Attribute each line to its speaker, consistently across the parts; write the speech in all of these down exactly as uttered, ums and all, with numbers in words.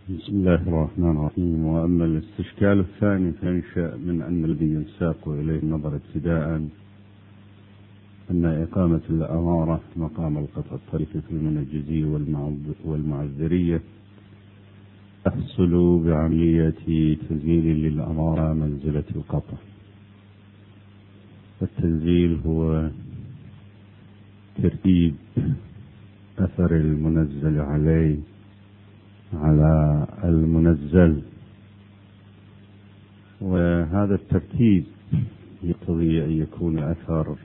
Speaker 1: بسم الله الرحمن الرحيم. وأما الاستشكال الثاني فينشأ من أن الذي ينساق إليه النظر ابتداء أن إقامة الأمارة مقام القطع الطريق في المنجزية والمعذرية تحصل بعملية تنزيل للأمارة منزلة القطع. التنزيل هو ترتيب أثر المنزل عليه على المنزل، وهذا الترتيب يقتضي أن يكون أثر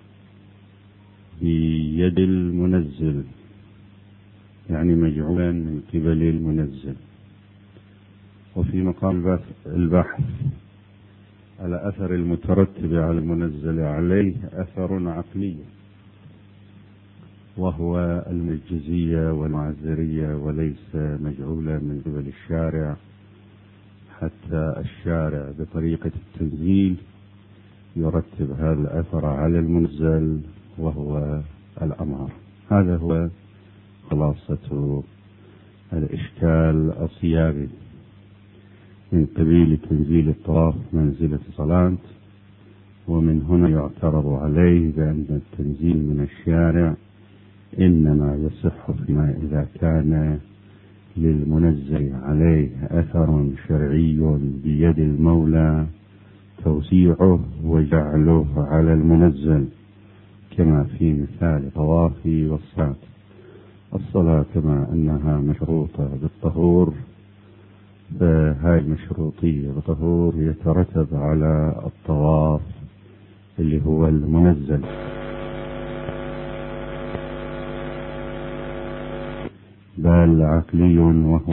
Speaker 1: بيد المنزل، يعني مجعولا من قبل المنزل. وفي مقام البحث على أثر المترتب على المنزل عليه أثر عقلي، وهو المنجزية والمعذرية، وليس مجعولا من قبل الشارع، حتى الشارع بطريقة التنزيل يرتب هذا الأثر على المنزل وهو الأمر. هذا هو خلاصة الإشكال الصياغي من قبيل تنزيل الطواف منزلة صلاة. ومن هنا يعترض عليه بأن التنزيل من الشارع إنما يصح فيما إذا كان للمنزل عليه أثر شرعي بيد المولى توسيعه وجعله على المنزل، كما في مثال طواف والصلاة. الصلاة كما أنها مشروطة بالطهور، فهذه المشروطية بالطهور يترتب على الطواف اللي هو المنزل. بل عقلي، وهو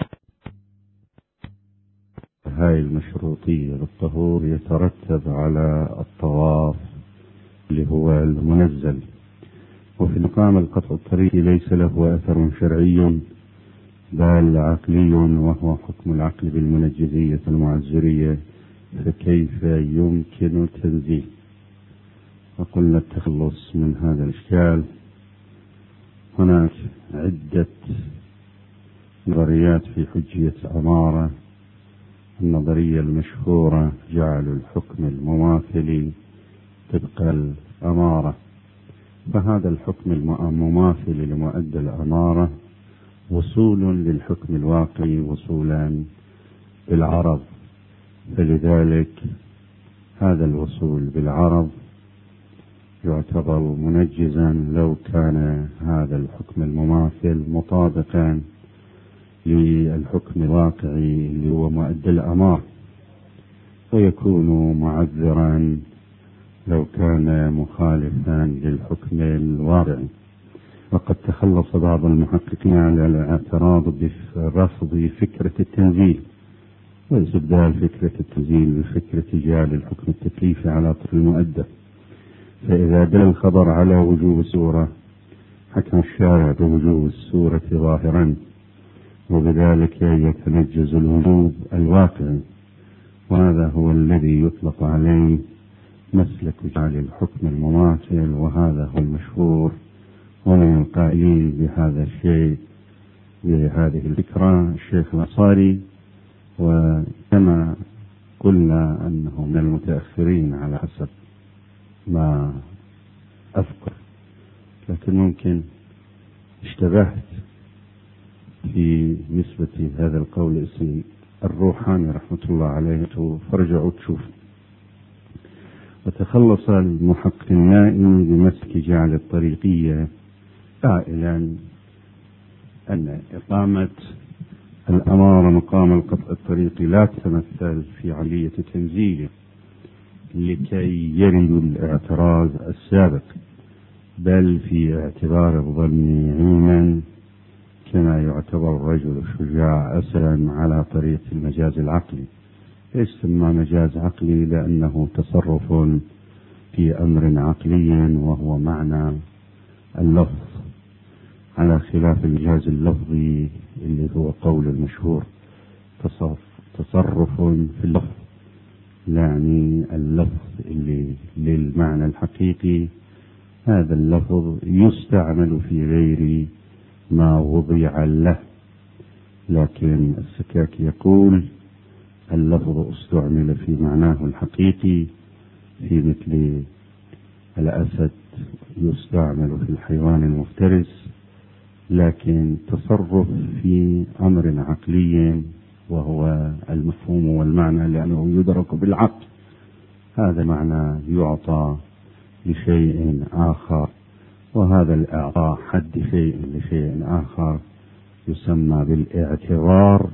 Speaker 1: هاي المشروطية بالطهور يترتب على الطواف اللي هو المنزل. وفي مقام القطع الطريق ليس له أثر شرعي بل عقلي، وهو حكم العقل بالمنجزية المعذرية، فكيف يمكن تنزيه؟ وقلنا التخلص من هذا الإشكال هناك عدة نظريات في حجية الأمارة. النظرية المشهورة جعل الحكم المماثل طبق الأمارة، فهذا الحكم المماثل لمؤدى الأمارة وصول للحكم الواقعي وصولا بالعرض، فلذلك هذا الوصول بالعرض يعتبر منجزا لو كان هذا الحكم المماثل مطابقا للحكم الواقعي اللي هو مؤدى الأمارة، ويكون معذرا لو كان مخالفا للحكم الواقعي. وقد تخلص بعض المحققين على الاعتراض برفض فكرة التنزيل واستبدال فكرة التنزيل بفكرة جعل الحكم التكليفي على طرف المؤدى. فإذا دل الخبر على وجوب السورة حكم الشارع بوجوب السورة ظاهرا، وبذلك يتنجز الوجوب الواقعي، وهذا هو الذي يطلق عليه مسلك جعل الحكم المماثل، وهذا هو المشهور. ومن القائلين بهذا الشيء بهذه الفكرة الشيخ الأنصاري، وكما قلنا أنه من المتأخرين على حسب ما أذكر، لكن ممكن اشتبهت في نسبة هذا القول اسمي الروحاني رحمة الله عليه، فرجعوا تشوف. وتخلص المحقق النائي بمسك جعل الطريقية قائلا أن إقامة الأمارة مقام القطع الطريقي لا تتمثل في عملية تنزيله لكي يرد الاعتراض السابق، بل في اعتبار الظن علما، كما يعتبر الرجل الشجاع أسلا على طريق المجاز العقلي. يسمى مجاز عقلي لأنه تصرف في أمر عقلي وهو معنى اللفظ، على خلاف المجاز اللفظي اللي هو قول المشهور تصرف في اللفظ، يعني اللفظ اللي للمعنى الحقيقي هذا اللفظ يستعمل في غير ما وضع له، لكن السكاكي يقول اللفظ استعمل في معناه الحقيقي، في مثل الأسد يستعمل في الحيوان المفترس، لكن تصرف في أمر عقلي وهو المفهوم والمعنى لأنه يدرك بالعقل، هذا معنى يعطى لشيء آخر، وهذا الإعطاء حد شيء لشيء آخر يسمى بالاعتبار،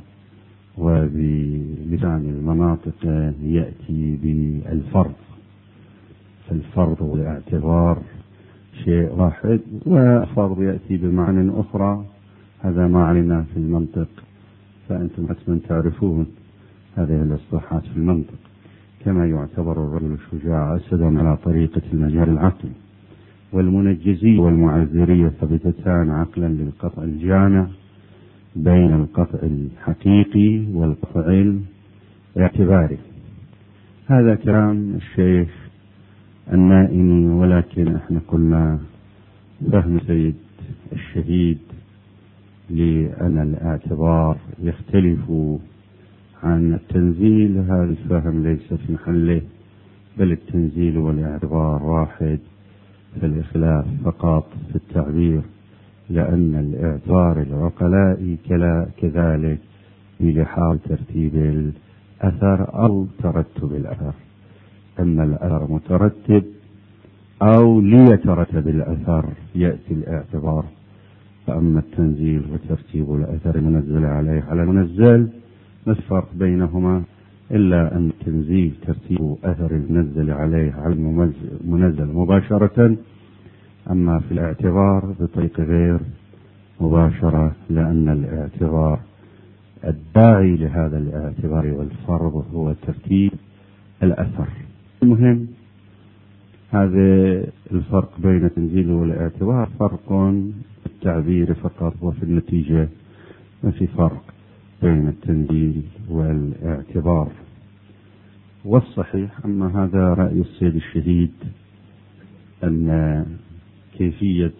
Speaker 1: وبلسان المناطق يأتي بالفرض. فالفرض والاعتبار شيء واحد، والفرض يأتي بمعنى أخرى، هذا ما علينا في المنطق، فأنتم حتما تعرفون هذه الاصطلاحات في المنطق. كما يعتبر الرجل الشجاع أسدا على طريقة المجال العقلي، والمنجزية والمعذرية ثابتتان عقلا للقطع الجامع بين القطع الحقيقي والقطع الاعتباري. هذا كلام الشيخ النائمي، ولكن احنا قلنا فهم سيد الشهيد لأن الاعتبار يختلف عن التنزيل، هذا الفهم ليس في محله، بل التنزيل والاعتبار واحد، فالإخلاف فقط في التعبير، لأن الاعتبار العقلاء كذلك بلحاظ ترتيب الأثر أو ترتب الأثر، أما الأثر مترتب أو ليترتب الأثر يأتي الاعتبار، فأما التنزيل وترتيب الأثر منزل عليه على المنزل، ما الفرق بينهما إلا أن التنزيل ترتيب أثر المنزل عليه على المنزل مباشرة، أما في الاعتبار بطريقة غير مباشرة، لأن الاعتبار الداعي لهذا الاعتبار والفرض هو ترتيب الأثر. المهم هذا الفرق بين التنزيل والاعتبار فرق في التعبير فقط، وفي النتيجة ما في فرق بين التنزيل والاعتبار. والصحيح أما هذا رأي السيد الشهيد أن كيفية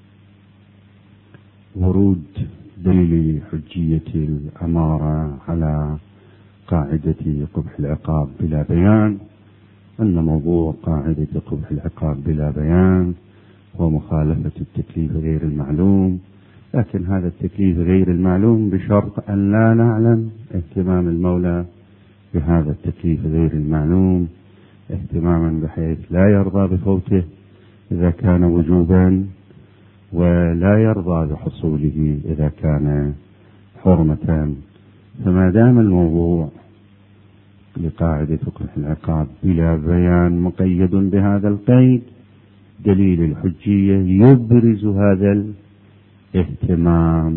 Speaker 1: ورود دليل حجية الأمارة على قاعدة قبح العقاب بلا بيان، أن موضوع قاعدة قبح العقاب بلا بيان ومخالفة التكليف غير المعلوم، لكن هذا التكليف غير المعلوم بشرط أن لا نعلم اهتمام المولى بهذا التكليف غير المعلوم اهتماما بحيث لا يرضى بفوته إذا كان وجوبا، ولا يرضى بحصوله إذا كان حرمة. فما دام الموضوع لقاعدة قبح العقاب بلا بيان مقيد بهذا القيد، دليل الحجية يبرز هذا الاهتمام،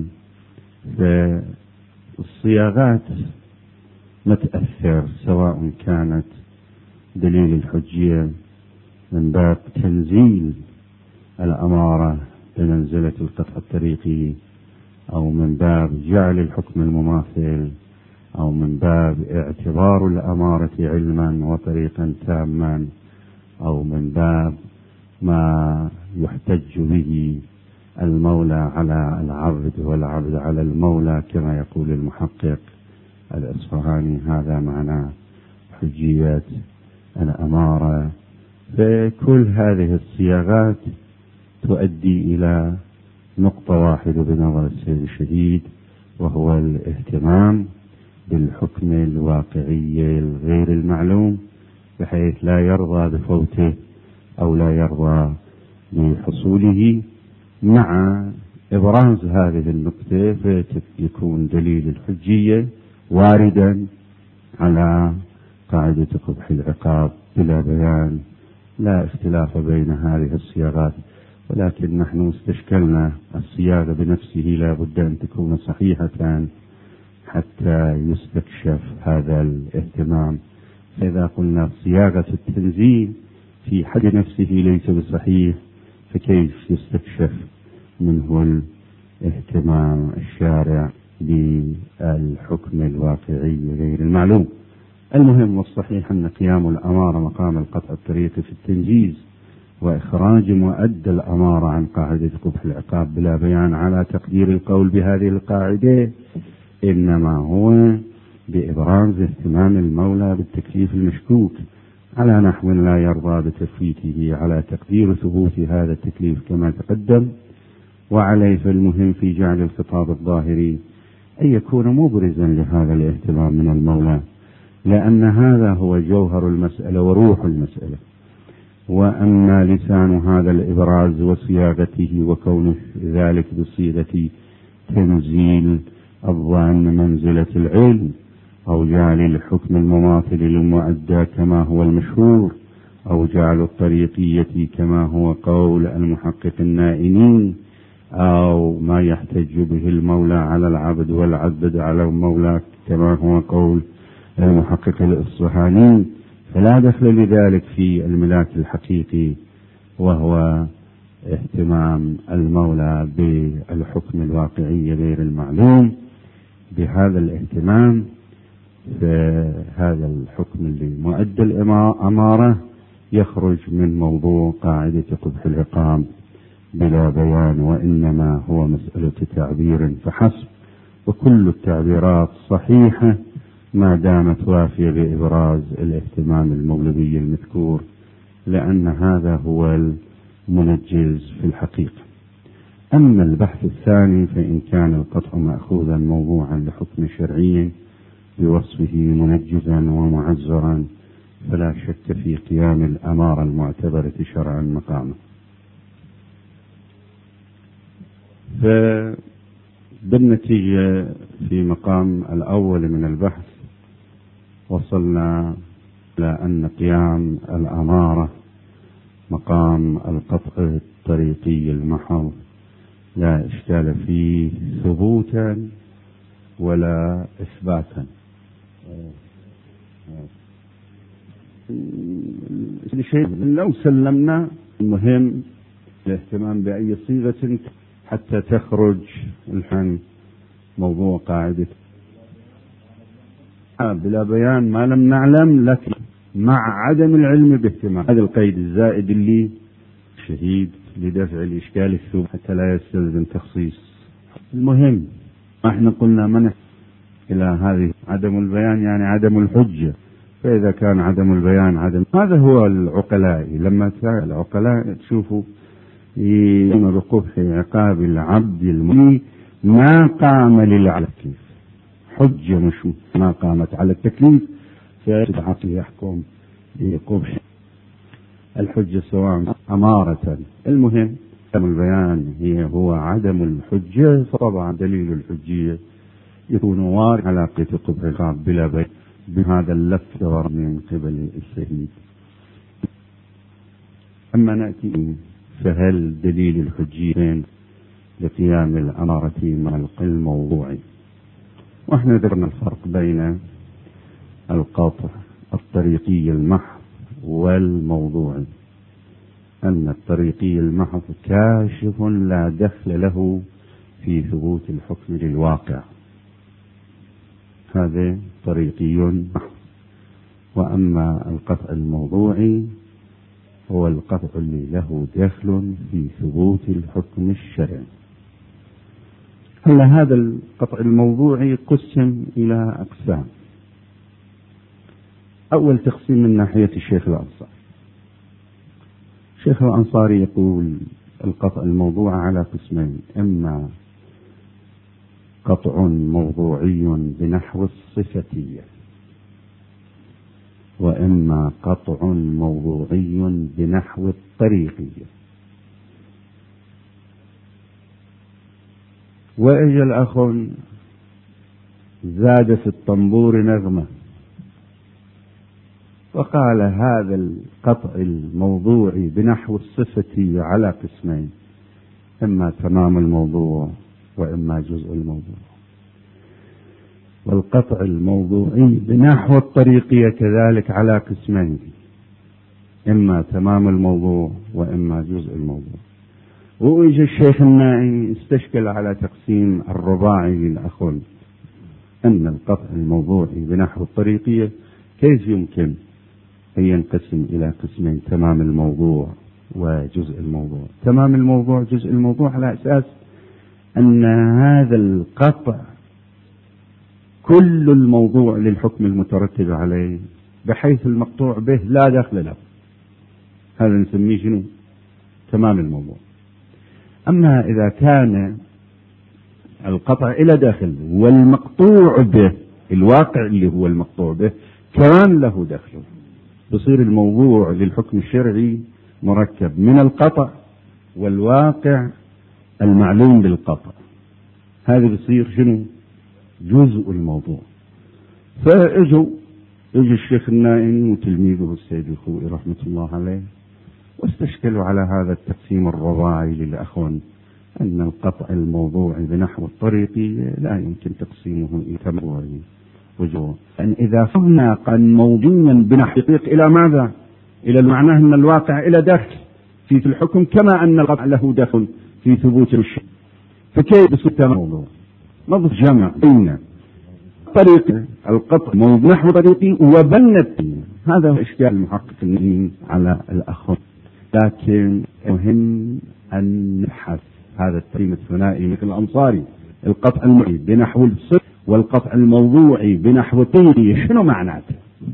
Speaker 1: فالصياغات ما تأثر، سواء كانت دليل الحجية من باب تنزيل الأمارة بمنزلة القطع الطريقي، أو من باب جعل الحكم المماثل، أو من باب اعتبار الأمارة علما وطريقا تاما، أو من باب ما يحتج به المولى على العبد والعبد على المولى كما يقول المحقق الإصفهاني. هذا معنى حجية الأمارة. فكل هذه الصياغات تؤدي إلى نقطة واحدة بنظر السيد الشهيد، وهو الاهتمام بالحكم الواقعي الغير المعلوم، بحيث لا يرضى بفوته أو لا يرضى بحصوله، مع إبراز هذه النقطة فيكون دليل الحجية واردا على قاعدة قبح العقاب بلا بيان. لا اختلاف بين هذه الصياغات، ولكن نحن استشكلنا الصياغة بنفسه لا بد أن تكون صحيحة حتى يستكشف هذا الاهتمام. فإذا قلنا صياغة التنزيل في حد نفسه ليس بصحيح، فكيف يستكشف منه الاهتمام الشارع بالحكم الواقعي غير المعلوم؟ المهم والصحيح أن قيام الأمارة مقام القطع الطريقي في التنجيز وإخراج مؤدى الأمارة عن قاعدة قبح العقاب بلا بيان على تقدير القول بهذه القاعدة إنما هو بإبراز اهتمام المولى بالتكليف المشكوك على نحو لا يرضى بتفويته على تقدير ثبوت هذا التكليف كما تقدم. وعليه فالمهم في جعل الخطاب الظاهري أن يكون مبرزا لهذا الاهتمام من المولى، لأن هذا هو جوهر المسألة وروح المسألة. وأما لسان هذا الإبراز وصياغته وكونه ذلك بصيغة تنزيل الظن منزلة العلم، أو جعل الحكم المماثل للمؤدى كما هو المشهور، أو جعل الطريقية كما هو قول المحقق النائمين، أو ما يحتج به المولى على العبد والعبد على المولى كما هو قول المحقق الإصفهاني، فلا دخل لذلك في الملاك الحقيقي، وهو اهتمام المولى بالحكم الواقعي غير المعلوم. بهذا الاهتمام فهذا الحكم اللي مؤدى الأمارة يخرج من موضوع قاعدة قبح العقاب بلا بيان، وإنما هو مسألة تعبير فحسب، وكل التعبيرات صحيحة ما دامت وافية بإبراز الاهتمام المولوي المذكور، لأن هذا هو المنجز في الحقيقة. أما البحث الثاني فإن كان القطع مأخوذا موضوعا لحكم شرعي بوصفه منجزا ومعزرا فلا شك في قيام الأمارة المعتبرة شرعا مقامه. فبالنتيجة في مقام الأول من البحث وصلنا إلى أن قيام الأمارة مقام القطع الطريقي المحض لا إشكال فيه ثبوتا ولا إثباتا. لشيء لو سلمنا المهم الاهتمام بأي صيغة حتى تخرج الحين موضوع قاعدة بلا بيان ما لم نعلم، لكن مع عدم العلم باهتمام. هذا القيد الزائد اللي شهيد لدفع الإشكال الثوب حتى لا يستلزم تخصيص. المهم احنا قلنا منع إلى هذه عدم البيان يعني عدم الحجة، فإذا كان عدم البيان عدم، هذا هو العقلاء. لما العقلاء تشوفوا يأمر بقبح عقاب العبد المؤمن ما قام للعلكيف حجة، مش ما قامت على التكليف فالعقل يحكم بقبح الحجة سواء أمارة. المهم عدم البيان هي هو عدم الحجة، فطبعا دليل الحجية يكون وارد على قبح العقاب بلا بيان بهذا اللفظ من قبل الشهيد. أما نأتي فهل دليل الحجية لقيام الأمارة مع القول الموضوعي؟ واحنا ذكرنا الفرق بين القطع الطريقي المحض والموضوعي، أن الطريقي المحض كاشف لا دخل له في ثبوت الحكم للواقع، هذا طريقي محض. وأما القطع الموضوعي هو القطع اللي له دخل في ثبوت الحكم الشرعي. هلا هذا القطع الموضوعي قسم إلى أقسام. أول تقسيم من ناحية الشيخ الأنصاري. الشيخ الأنصاري يقول القطع الموضوع على قسمين: إما قطع موضوعي بنحو الصفتية، وإما قطع موضوعي بنحو الطريقية. وإجا الأخ زاد في الطنبور نغمة وقال هذا القطع الموضوعي بنحو الصفتي على قسمين: إما تمام الموضوع وإما جزء الموضوع. والقطع الموضوعي بنحو الطريقية كذلك على قسمين: إما تمام الموضوع وإما جزء الموضوع. وإجا الشيخ النائي استشكل على تقسيم الرباعي للأخون، أن القطع الموضوعي بنحو الطريقية كيف يمكن أن ينقسم إلى قسمين: تمام الموضوع وجزء الموضوع. تمام الموضوع جزء الموضوع على أساس أن هذا القطع كل الموضوع للحكم المترتب عليه، بحيث المقطوع به لا دخل له. هذا نسميه شنو؟ تمام الموضوع. أما إذا كان القطع إلى دخل والمقطوع به الواقع اللي هو المقطوع به كان له دخل، يصير الموضوع للحكم الشرعي مركب من القطع والواقع المعلوم بالقطع. هذا بيصير شنو؟ جزء الموضوع. فاجوا اجى الشيخ النائم وتلميذه السيد الخوئي رحمة الله عليه واستشكلوا على هذا التقسيم الرباعي للأخوان، أن القطع الموضوعي بنحو الطريقي لا يمكن تقسيمه إلى موضوعي وجوه، أن إذا فهمنا قد موضوعا بنحو الطريق إلى ماذا؟ إلى المعنى أن الواقع إلى دخل في الحكم، كما أن القطع له دخل في ثبوت الشيء، فكيف يصير موضوع؟ نضف جمع بين طريق القطع موضوع نحو طريقي وبنت. هذا هو إشكال المحقق النين على الأخوان، لكن مهم أن نبحث هذا التقسيم الثنائي مثل الأنصاري، القطع الموضوعي بنحو الصدق والقطع الموضوعي بنحو الطريقي، شنو معناته؟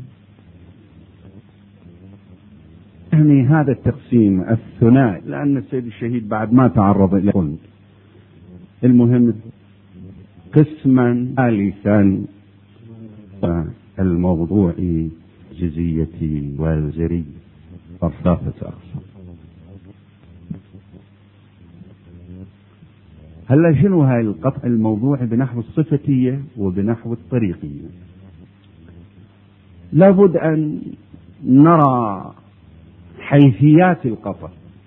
Speaker 1: يعني هذا التقسيم الثنائي، لأن السيد الشهيد بعد ما تعرض إلى قلت المهم قسما ثالثا الموضوعي جزيتي والزري فرصافة أقصى. هلا شنو هاي القطع الموضوعي بنحو الصفتية وبنحو الطريقية؟ لابد أن نرى حيثيات القطع.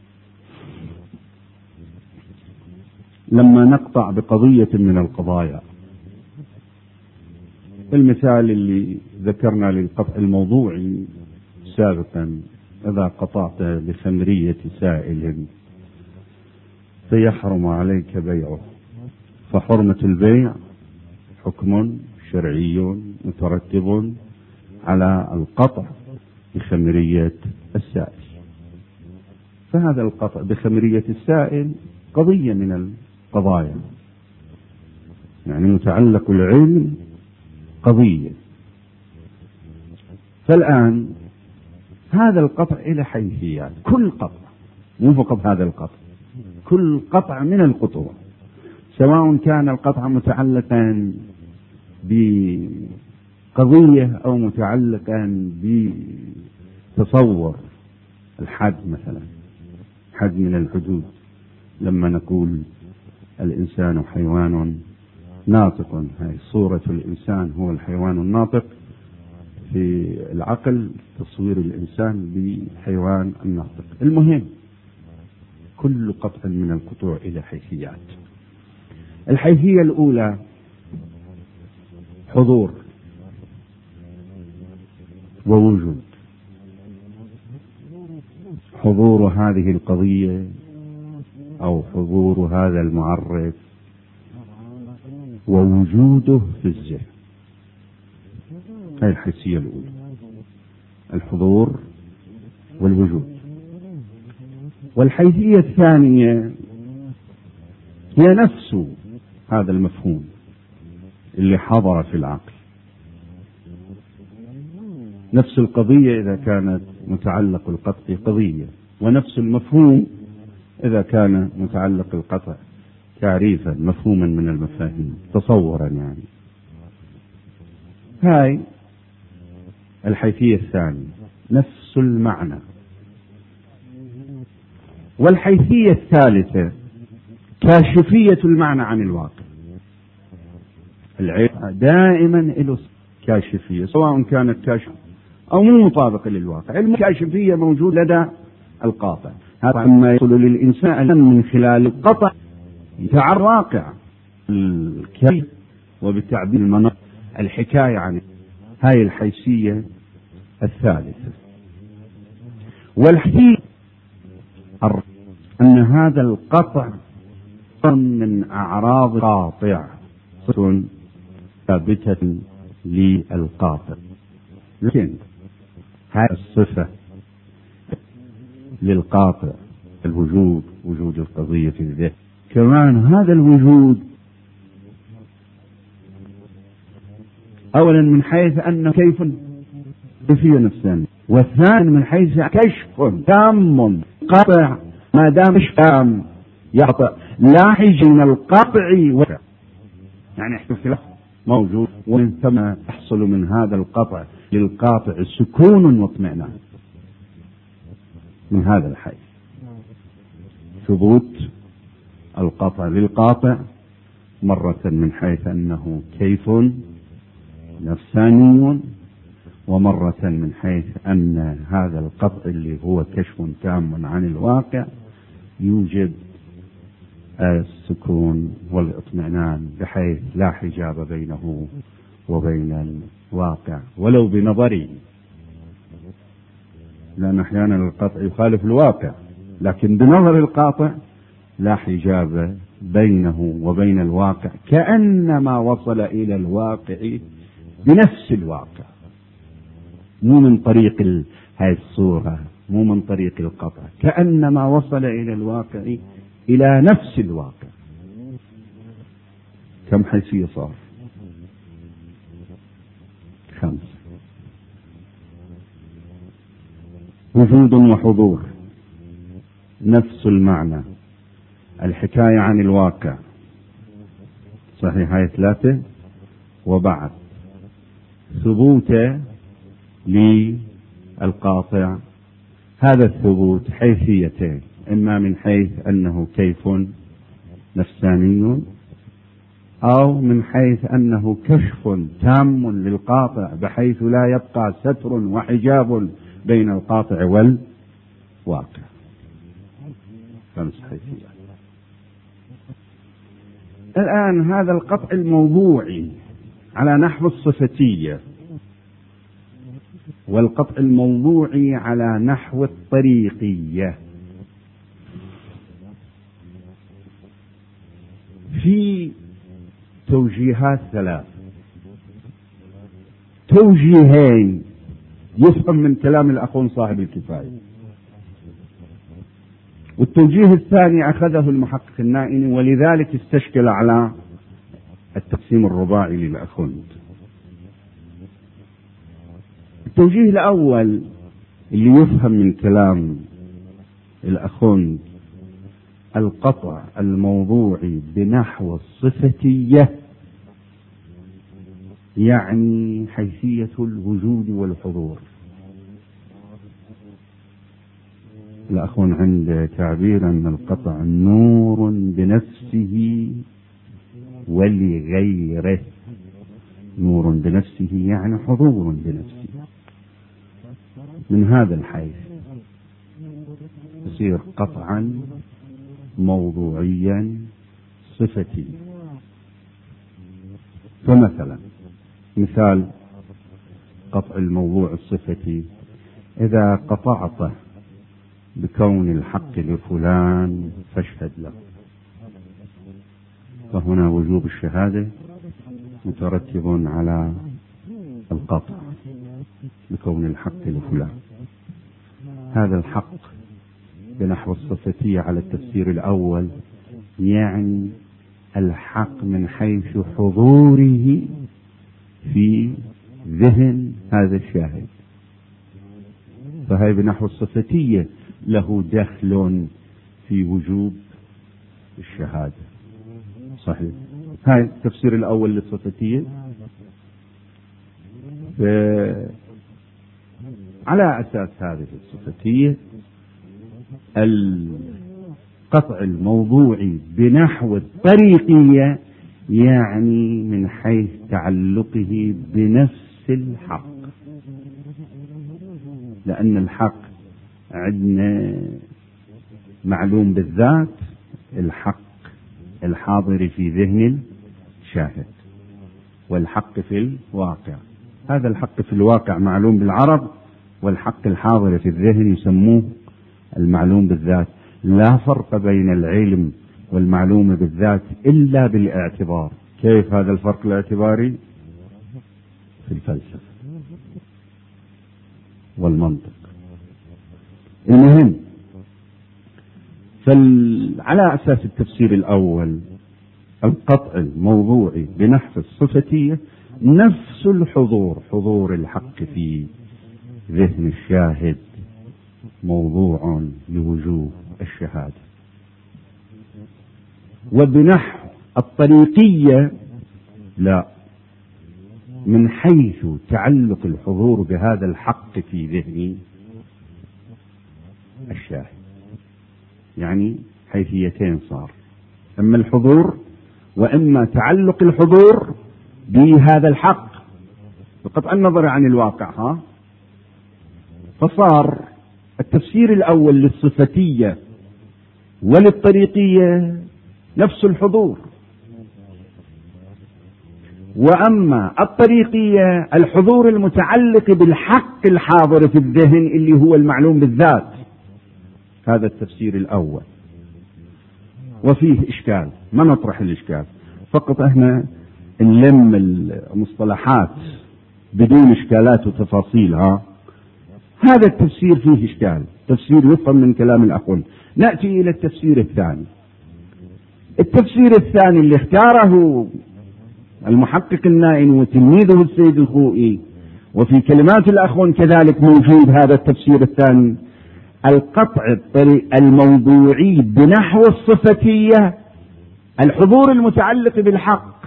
Speaker 1: لما نقطع بقضية من القضايا، المثال اللي ذكرنا للقطع الموضوعي سابقا، إذا قطعت بخمرية سائل فيحرم عليك بيعه، فحرمة البيع حكم شرعي مترتب على القطع بخمرية السائل. فهذا القطع بخمرية السائل قضية من القضايا، يعني متعلق العلم قضية. فالآن هذا القطع إلى حيثيات، كل قطع مو فقط هذا القطع، كل قطع من القطوع، سواء كان القطع متعلقا بقضية أو متعلقا بتصور الحد، مثلا حد من الحدود، لما نقول الإنسان حيوان ناطق، هاي صورة الإنسان هو الحيوان الناطق في العقل، تصوير الإنسان بحيوان الناطق. المهم كل قطع من القطوع إلى حيثيات. الحيثية الأولى حضور ووجود. حضور هذه القضية أو حضور هذا المعرف ووجوده في الذهن، هذه الحيثية الأولى، الحضور والوجود. والحيثية الثانية هي نفس هذا المفهوم اللي حضر في العقل، نفس القضية إذا كانت متعلق القطع قضية، ونفس المفهوم إذا كان متعلق القطع تعريفا مفهوما من المفاهيم تصورا. يعني هاي الحيثية الثانية، نفس المعنى. والحيثية الثالثة كاشفية المعنى عن الواقع. العلم دائما له كاشفية، سواء كانت كاشفة أو من مطابقة للواقع. الكاشفية موجود لدى القاطع، هذا ما يصل للإنسان من خلال القطع يتعرى واقع الكيف، وبالتعبير المناط الحكاية عن هاي الحيثية الثالثة. والحقيقة أن هذا القطع من أعراض قاطع ثابتة للقاطع، لكن هذه الصفة للقاطع الوجود، وجود القضية في الذهن، كمان هذا الوجود أولا من حيث أنه كيف كيفية نفسانية، والثاني من حيث كشف تام قطع، ما دام تام يقطع لا حيج من القطع وكا. يعني اختلاف موجود، ومن ثم يحصل من هذا القطع للقاطع سكون واطمئنان. من هذا الحيث ثبوت القطع للقاطع مرة من حيث أنه كيف نفساني، ومرة من حيث أن هذا القطع اللي هو كشف تام عن الواقع يوجد السكون والاطمئنان بحيث لا حجاب بينه وبين الواقع ولو بنظري، لأن أحيانا القطع يخالف الواقع، لكن بنظر القاطع لا حجاب بينه وبين الواقع، كأنما وصل إلى الواقع بنفس الواقع، مو من طريق هذه الصورة، مو من طريق القطع، كأنما وصل إلى الواقع إلى نفس الواقع. كم حيثية صار؟ خمسة. وجود وحضور نفس المعنى، الحكاية عن الواقع صحيح، هاي ثلاثة. وبعد ثبوت للقاطع، هذا الثبوت حيثيتين، إما من حيث أنه كيف نفساني، أو من حيث أنه كشف تام للقاطع بحيث لا يبقى ستر وحجاب بين القاطع والواقع. خمس حيثيات. الآن هذا القطع الموضوعي على نحو الصفتية، والقطع الموضوعي على نحو الطريقية. في توجيهات ثلاث، توجيهين يفهم من كلام الأخون صاحب الكفاية، والتوجيه الثاني أخذه المحقق النائني، ولذلك استشكل على التقسيم الرباعي للأخوند. التوجيه الأول اللي يفهم من كلام الأخوند القطع الموضوعي بنحو الصفتية، يعني حيثية الوجود والحضور. الأخون عند تعبير أن القطع نور بنفسه ولغيره، نور بنفسه يعني حضور بنفسه. من هذا الحيث يصير قطعا موضوعيا صفتي. فمثلا مثال قطع الموضوع الصفتي، إذا قطعت بكون الحق لفلان فاشهد له، فهنا وجوب الشهادة مترتب على القطع بكون الحق لفلان. هذا الحق بنحو الصفتية على التفسير الأول يعني الحق من حيث حضوره في ذهن هذا الشاهد، فهي بنحو الصفتية له دخل في وجوب الشهادة. صحيح، هاي التفسير الأول للصفتية. على أساس هذه الصفتية القطع الموضوعي بنحو الطريقية يعني من حيث تعلقه بنفس الحق، لأن الحق عندنا معلوم بالذات، الحق الحاضر في ذهن الشاهد، والحق في الواقع. هذا الحق في الواقع معلوم بالعرب، والحق الحاضر في الذهن يسموه المعلوم بالذات. لا فرق بين العلم والمعلوم بالذات إلا بالاعتبار. كيف هذا الفرق الاعتباري؟ في الفلسفة والمنطق. المهم، فعلى أساس التفسير الأول القطع الموضوعي بنحو الصفتية نفس الحضور، حضور الحق في ذهن الشاهد موضوع لوجوب الشهادة. وبنحو الطريقية لا، من حيث تعلق الحضور بهذا الحق في ذهن الشاهد، يعني حيثيتين صار، اما الحضور واما تعلق الحضور بهذا الحق بقطع النظر عن الواقع. ها فصار التفسير الاول للصفتية وللطريقية نفس الحضور، واما الطريقية الحضور المتعلق بالحق الحاضر في الذهن اللي هو المعلوم بالذات. هذا التفسير الاول، وفيه اشكال، ما نطرح الاشكال، فقط احنا نلم المصطلحات بدون اشكالات وتفاصيلها. هذا التفسير فيه اشكال، تفسير يفهم من كلام الاخوان. ناتي الى التفسير الثاني. التفسير الثاني اللي اختاره المحقق النائن وتلميذه السيد الخوئي، وفي كلمات الاخوان كذلك موجود هذا التفسير الثاني، القطع الطريق الموضوعي بنحو الصفتية، الحضور المتعلق بالحق،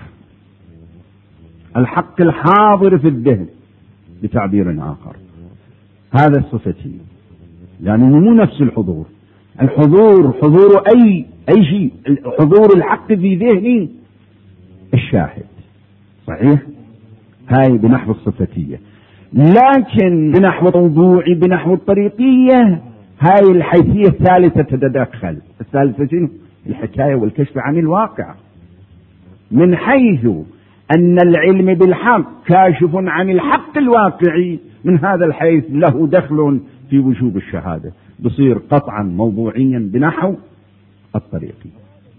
Speaker 1: الحق الحاضر في الذهن بتعبير آخر. هذا الصفتي يعني مو نفس الحضور، الحضور حضور أي أي شيء، حضور الحق في ذهن الشاهد، صحيح؟ هاي بنحو الصفتية. لكن بنحو الموضوعي بنحو الطريقية هاي الحيثية الثالثة تتدخل. الثالثة شنو؟ الحكاية والكشف عن الواقع، من حيث أن العلم بالحق كاشف عن الحق الواقعي، من هذا الحيث له دخل في وجوب الشهادة، بصير قطعا موضوعيا بنحو الطريقي.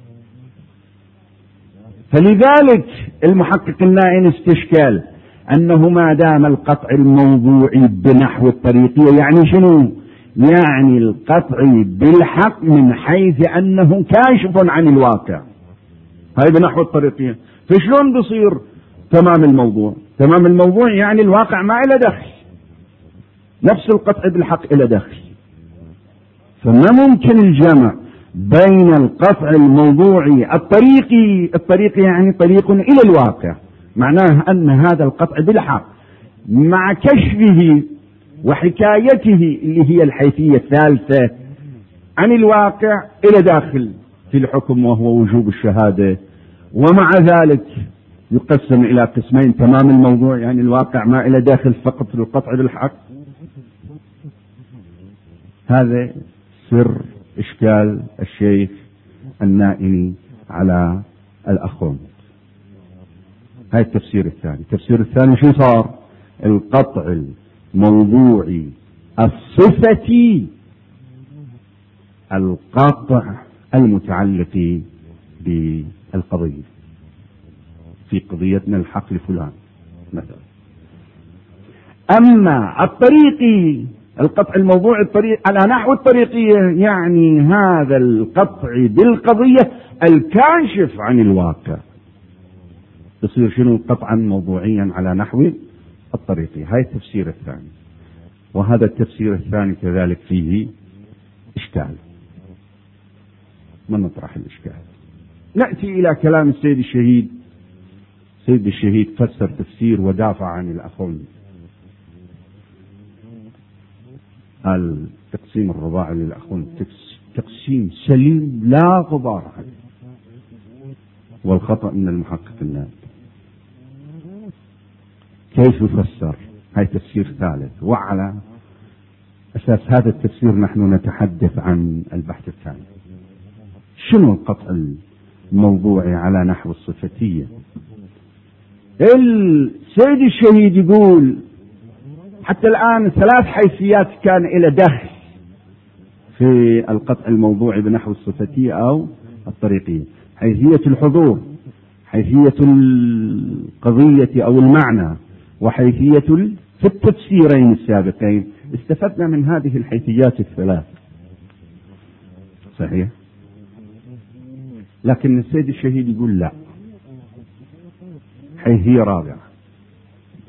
Speaker 1: فلذلك المحقق النائن استشكال أنه ما دام القطع الموضوعي بنحو الطريقية يعني شنو؟ يعني القطع بالحق من حيث أنه كاشف عن الواقع، هاي بنحو الطريقية. فشلون بصير تمام الموضوع؟ تمام الموضوع يعني الواقع ما إلى دخل، نفس القطع بالحق إلى دخل. فما ممكن الجمع بين القطع الموضوعي الطريقي، الطريقي يعني طريق إلى الواقع، معناه أن هذا القطع بالحق مع كشفه وحكايته اللي هي الحيثية الثالثة عن الواقع إلى داخل في الحكم وهو وجوب الشهادة. ومع ذلك يقسم إلى قسمين، تمام الموضوع يعني الواقع ما إلى داخل فقط في القطع بالحق. هذا سر إشكال الشيخ النائني على الأخوان. هاي التفسير الثاني. التفسير الثاني شو صار؟ القطع الموضوعي الصفتي، القطع المتعلق بالقضية، في قضيتنا الحق لفلان مثلا. أما الطريقي القطع الموضوعي الطريق على نحو الطريقية يعني هذا القطع بالقضية الكاشف عن الواقع، يصير شنو؟ قطعا موضوعيا على نحو الطريقي. هاي التفسير الثاني. وهذا التفسير الثاني كذلك فيه إشكال، ما نطرح الإشكال. نأتي إلى كلام السيد الشهيد. السيد الشهيد فسر تفسير ودافع عن الأخوين. التقسيم الرباعي للأخوين تقسيم سليم لا غبار عليه، والخطأ من المحقق النائب. كيف يفسر؟ هاي تفسير ثالث، وعلى أساس هذا التفسير نحن نتحدث عن البحث الثاني. شنو القطع الموضوعي على نحو الصفتية؟ السيد الشهيد يقول حتى الآن ثلاث حيثيات كان إلى دخل في القطع الموضوعي بنحو الصفتية أو الطريقية: حيثية الحضور، حيثية القضية أو المعنى، وحيثية في التفسيرين السابقين. استفدنا من هذه الحيثيات الثلاث، صحيح؟ لكن السيد الشهيد يقول لا، حيثية رابعة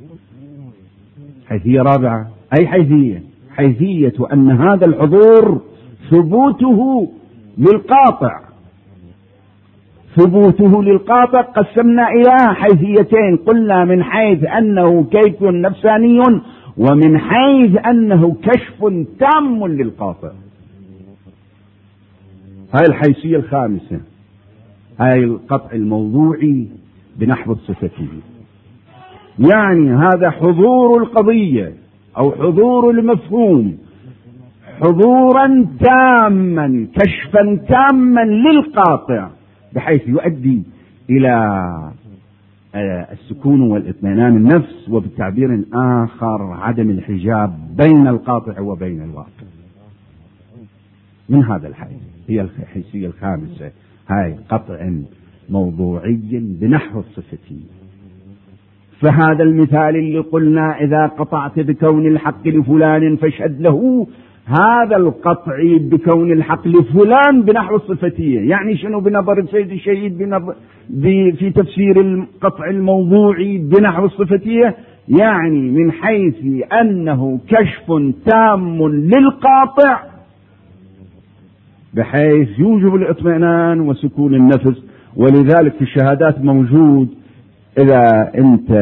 Speaker 2: حيثية رابعة، أي حيثية؟ حيثية أن هذا الحضور ثبوته للقاطع، ثبوته للقاطع قسمنا إلى حيثيتين، قلنا من حيث أنه كيف نفساني، ومن حيث أنه كشف تام للقاطع. هاي الحيثية الخامسة، هاي القطع الموضوعي بنحو الصفتي، يعني هذا حضور القضية أو حضور المفهوم حضورا تاما كشفا تاما للقاطع، بحيث يؤدي إلى السكون والاطمئنان النفس، وبالتعبير آخر عدم الحجاب بين القاطع وبين الواقع. من هذا الحيث هي الحيثية الخامسة، هاي قطع موضوعي بنحو الصفتي. فهذا المثال اللي قلنا إذا قطعت بكون الحق لفلان فاشهد له، هذا القطع بكون الحق لفلان بنحو الصفتية، يعني شنو بنظر السيد الشهيد بنظر في تفسير القطع الموضوعي بنحو الصفتية؟ يعني من حيث أنه كشف تام للقاطع بحيث يوجب الاطمئنان وسكون النفس. ولذلك في الشهادات موجود إذا أنت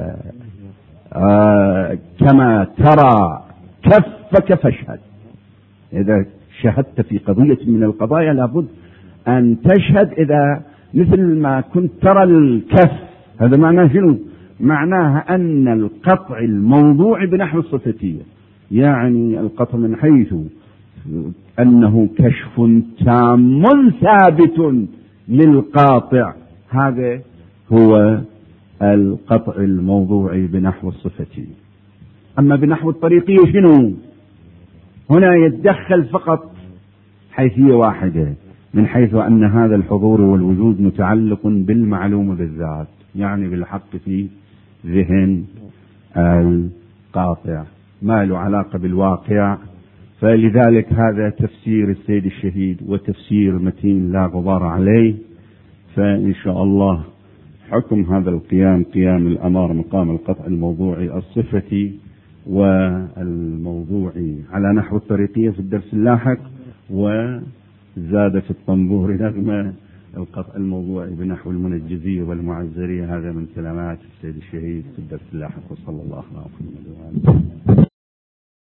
Speaker 2: آه كما ترى كفك فاشهد، إذا شهدت في قضية من القضايا لابد أن تشهد إذا مثل ما كنت ترى الكف. هذا معناه شنو؟ معناه أن القطع الموضوع بنحو الصفتية، يعني القطع من حيث أنه كشف تام ثابت للقاطع، هذا هو القطع الموضوعي بنحو الصفتي. أما بنحو الطريقية شنو؟ هنا يتدخل فقط حيثية واحدة، من حيث أن هذا الحضور والوجود متعلق بالمعلوم بالذات، يعني بالحق في ذهن القاطع، ما له علاقة بالواقع. فلذلك هذا تفسير السيد الشهيد وتفسير متين لا غبار عليه. فإن شاء الله حكم هذا القيام قيام الأمر مقام القطع الموضوعي الصفتي والموضوعي على نحو الطريقية في الدرس اللاحق، وزاد في الطنبور نغمة القطع الموضوعي بنحو المنجزية والمعزرية. هذا من كلمات السيد الشهيد في الدرس اللاحق، وصلى الله على محمد وآله.